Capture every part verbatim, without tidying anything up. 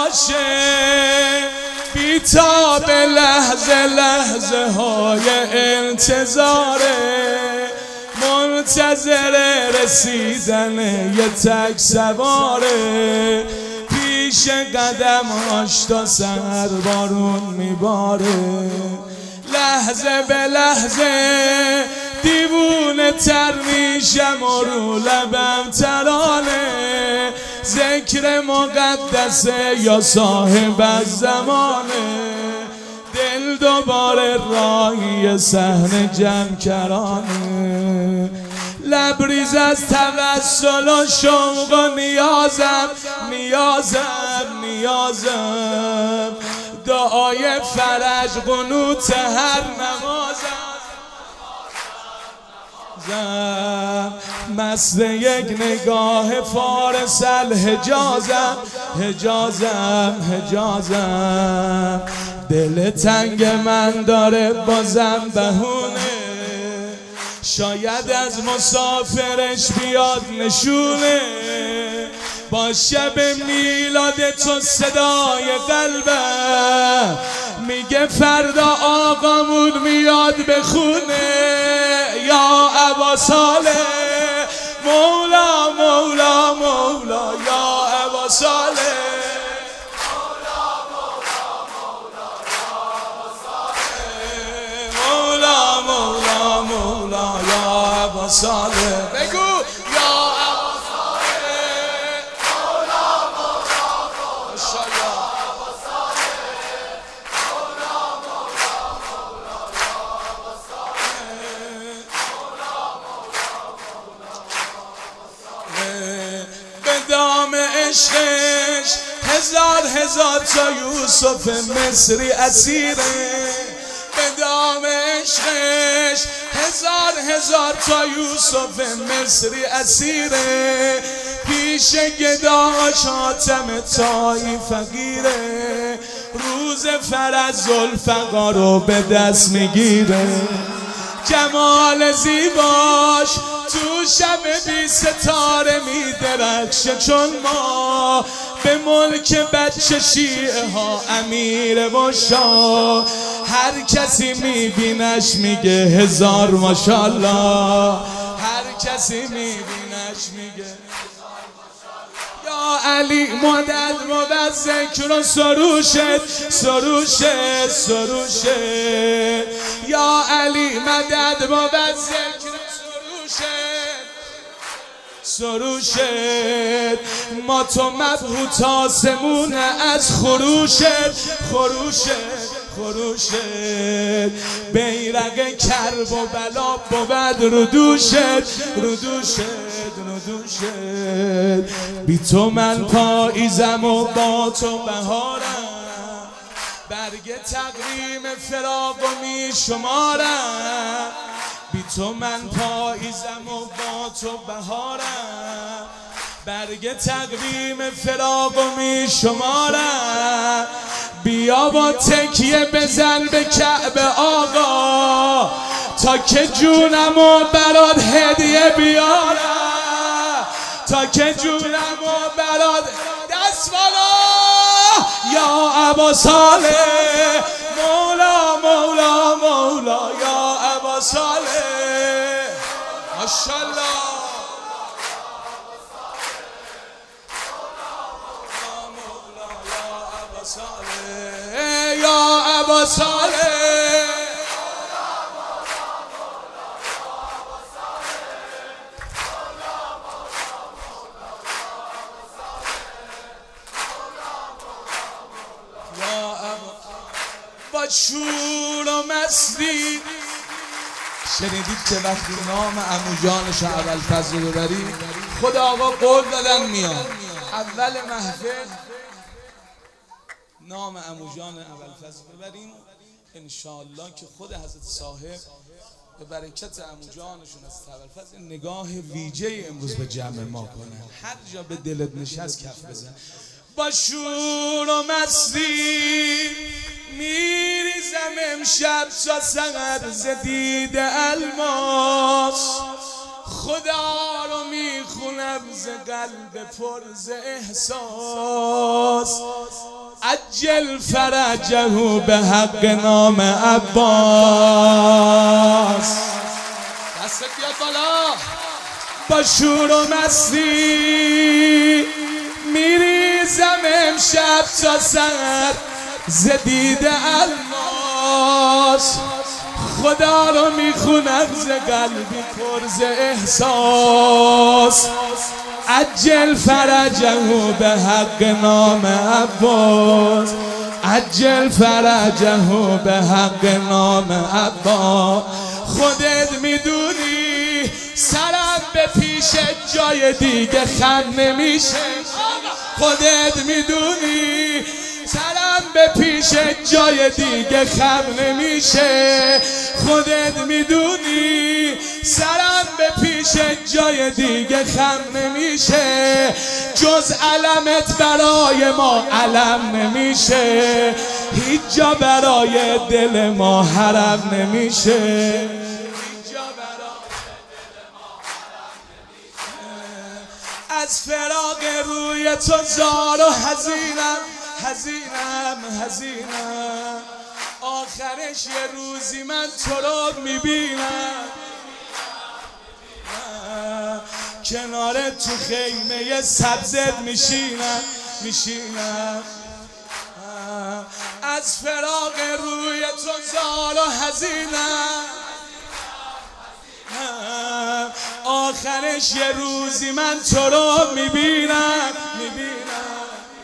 باشه بی‌تاب لحظه لحظه های انتظاره منتظر رسیدن یه تک سواره پیش قدماش تا سحر بارون میباره لحظه به لحظه دیوونه تر میشم و رو لبم ترانه ذکر مقدسه یا صاحب از زمانه دل دوباره راهی صحنه جمع کرانه لبریز از توسل و شوق و نیازم نیازم نیازم دعای فرج قنوت هر نمازم مست یک نگاه فارسل حجازم حجازم حجازم دل تنگ من داره بازم بهونه شاید از مسافرش بیاد نشونه با شب میلاد تو صدای قلبم میگه فردا آقامون میاد به خونه یا ابا صالح مولا مولا مولا یا ابا صالح مولا مولا مولا یا ابا صالح مولا مولا مولا یا ابا صالح بگو عشقش هزار هزار تا یوسف مصری اسیره به دام عشقش هزار هزار تا یوسف مصری اسیره پیش گداش حاتم طایی فقیره روز فرج ذوالفقار رو به دست میگیره جمال زیباش تو شب بی ستاره می درخشه چون ما به ملک بچه شیعه ها امیره و شاه هر کسی می بینش میگه هزار ماشالله هر کسی می بینش میگه یا علی مدد مدد ذکر و سروشت سروشت سروشت یا علی مدد مدد ذکر سروشت ما تو مبهوت آسمون از خروشت خروشت خروشت بیرق کرب و بلا بود ردوشت ردوشت ردوشت بی تو من پاییزم و با تو بهارم برگ تقویم فراق و می شمارم بی تو من پاییزم و با تو بهارم برگ تقویم فراق و می شمارم بیا با تکیه بزن به کعبه آقا تا که جونم و برات هدیه بیارم تا که جونم و برات دست بالا یا ابا صالح مولا مولا مولا یا ابا صالح ماشاءالله یا ابا صالح با شور و مستی شنیدید که وقتی نام عمو جانش ابوالفضل رو ببری خود آقا قول دادن میاد اول محفل نام عمو جان ابوالفضل ببریم انشاءالله که خود حضرت صاحب به برکت عمو جانشون از ابوالفضل نگاه ویژه امروز به جمع ما کنن هر جا به دلت نشست کف بزن با شور و مستی میریزم امشب تا سحر ز دیده الماس خدا رو میخونم ز قلب پر ز احساس عجل فرجه به حق نام عباس. دست بیاد بالا. با شور و مستی میریزم امشب تا سحر ز دیده الماس. خدا رو میخونم ز قلبی پر ز احساس. عجل فرجه به حق نام عباس. عجل فرجه به حق نام عباس. خودت میدونی سرم به پیش جای دیگه خم نمیشه. خودت میدونی سرم به پیش جای دیگه خم نمیشه. خودت میدونی سرم به پیش جای دیگه خم نمیشه. جز علمت برای ما علم نمیشه. هیچ جا برای دل ما حرم نمیشه. از فراق روی تو زار و حزینم حزینم حزینم. آخرش یه روزی من تو رو میبینم کنار تو خیمه سبزت میشینم میشینم. از فراق روی تو زار و حزینم. آخرش یه روزی من تو رو میبینم میبینم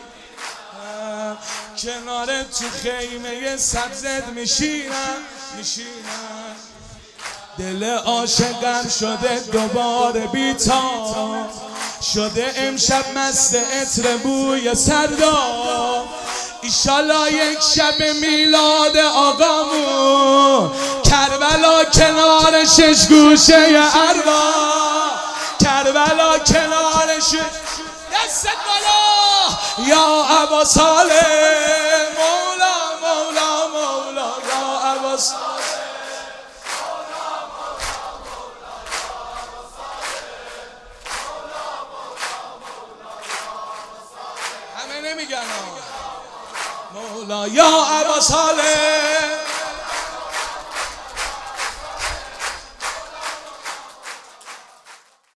کنار تو خیمه سبزت میشینم میشینم. دل عاشقم شده دوباره بی‌تاب شده امشب مست عطر بوی سردار. ایشالا یک شب میلاد آقامون کربلا کنار شش گوشه ارواح. کربلا کنار شش دست بالا یا ابا صالح مولا مولا مولا یا ابا صالح. همه نمیگن مولا یا ابا صالح.